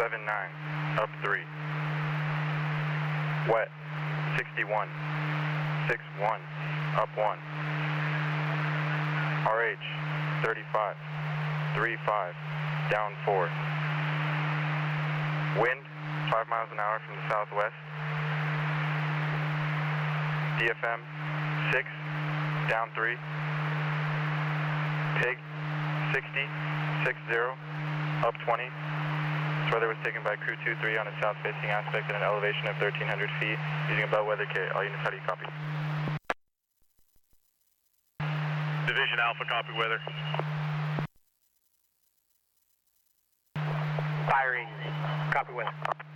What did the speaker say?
79, up 3. Wet, 61, 61, up 1. RH, 35, 35, down 4. Wind, 5 miles an hour from the southwest. DFM, 6, down 3. Pig, 60, 60, up 20. This weather was taken by Crew 23 on a south-facing aspect at an elevation of 1,300 feet using a bellwether K. All units, how do you copy? Division Alpha, copy weather. Firing, copy weather.